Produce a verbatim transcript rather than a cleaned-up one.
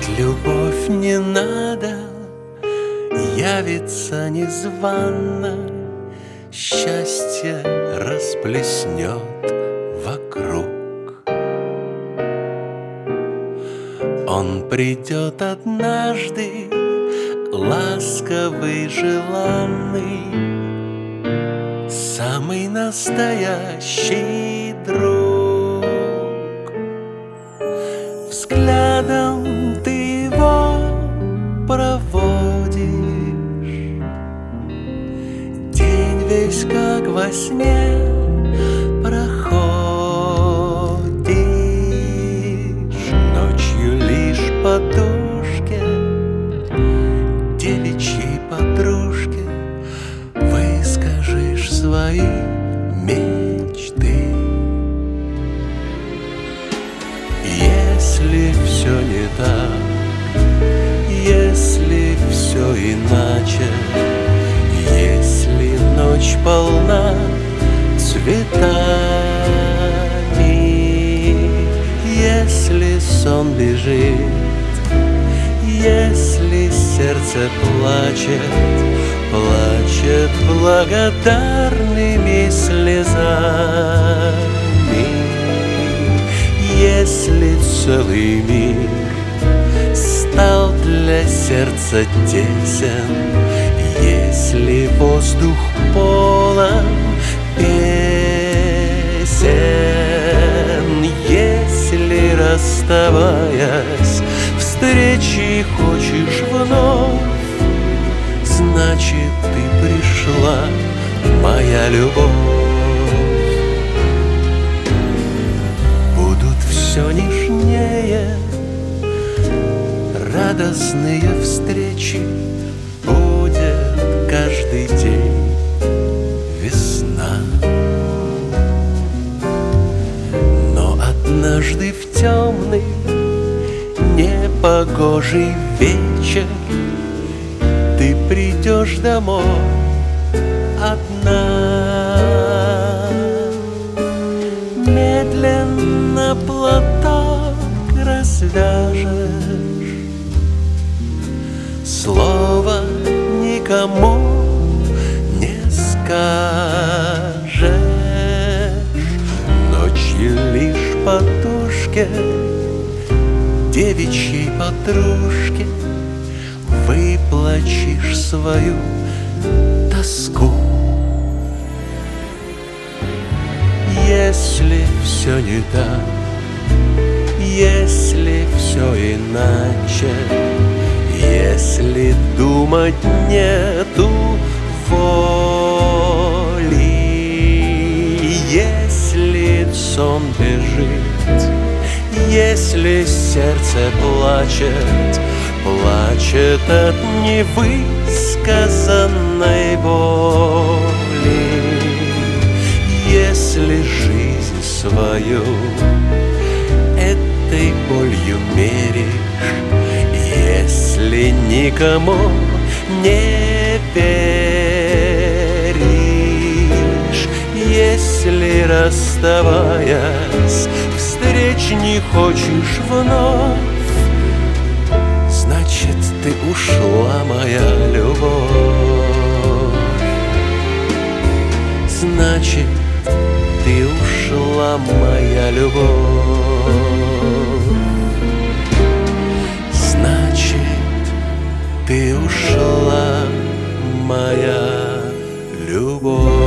Любовь не надо, явится незванно, счастье расплеснет вокруг. Он придет однажды, ласковый, желанный, самый настоящий друг. Взглядом ты его проводишь, день весь как во сне проходишь, ночью лишь подушке девичьей подружке выскажешь свои мечты. Если все не так, если все иначе, если ночь полна цветами, если сон бежит, если сердце плачет, плачет благодарными слезами, если целый мир стал для сердца тесен, если воздух полон песен, если, расставаясь, встречи хочешь вновь, значит, ты пришла, моя любовь. Будут все нежнее радостные встречи, будет каждый день весна. Но однажды в темный непогожий вечер ты придешь домой одна. Медленно платок развяжешь, слова никому не скажешь, ночью лишь подушке девичьей подружке выплачешь свою тоску. Если все не так, если все иначе, если думать нету воли, если сон бежит, если сердце плачет, плачет от невысказанной боли, если жизнь свою этой болью меришь, если никому не веришь, если, расставаясь, встреч не хочешь вновь, значит, ты ушла, моя любовь. Значит, ты ушла, моя любовь. Значит, ты ушла, моя любовь.